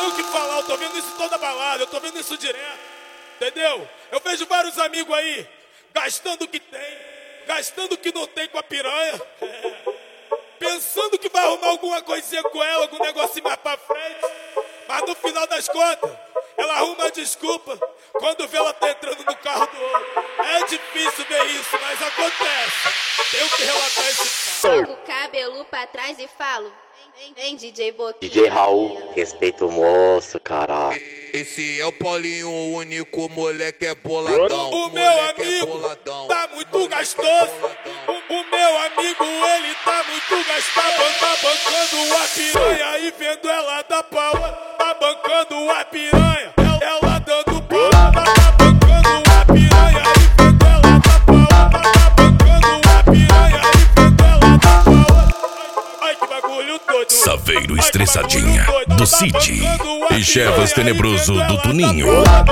o que falar, eu tô vendo isso toda balada, eu tô vendo isso direto, entendeu? Eu vejo vários amigos aí, gastando o que tem, gastando o que não tem com a piranha, pensando que vai arrumar alguma coisinha com ela, algum negocinho mais pra frente, mas no final das contas, ela arruma a desculpa quando vê ela tá entrando no carro do outro. É difícil ver isso, mas acontece. Tenho que relatar esse fato. Jogo o cabelo pra trás e falo: vem DJ Boquinha. DJ Raul, respeita o moço, caralho. Esse é o Paulinho, o único moleque é boladão. O meu amigo tá muito gastoso. O meu amigo, ele tá muito gastoso. Tá bancando a piranha e vendo ela dar pau. Tá bancando a piranha, ela dando pau. Tá bancando a piranha e vendo ela dar pau. Tá bancando a piranha e vendo ela dar pau. Ai que bagulho doido. Saveiro Estressadinha do City e Chevas Tenebroso do Tuninho.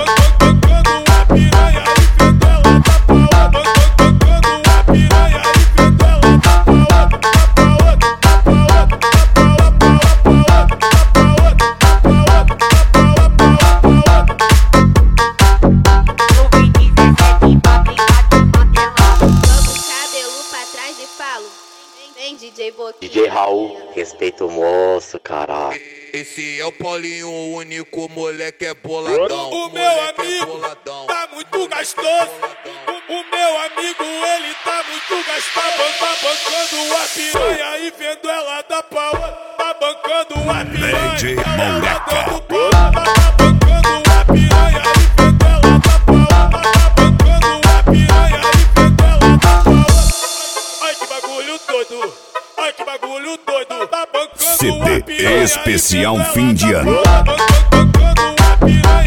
Vem DJ Boquinha. DJ Raul, respeita o moço, caralho. Esse é o Paulinho, o único moleque é boladão. O meu amigo tá muito gastoso. O meu amigo, ele tá muito gastoso. Tá bancando a piranha e vendo ela dar pau. Tá bancando a piranha, DJ ela Moleca. dando pau. Tá bancando a piranha e vendo ela dar pau. Tá bancando a piranha e vendo ela dar pau. Ai que bagulho doido. Ai que bagulho doido. Tá bancando a CD piranha especial e vendo fim de ela ano. dar pau. Tá bancando a piranha.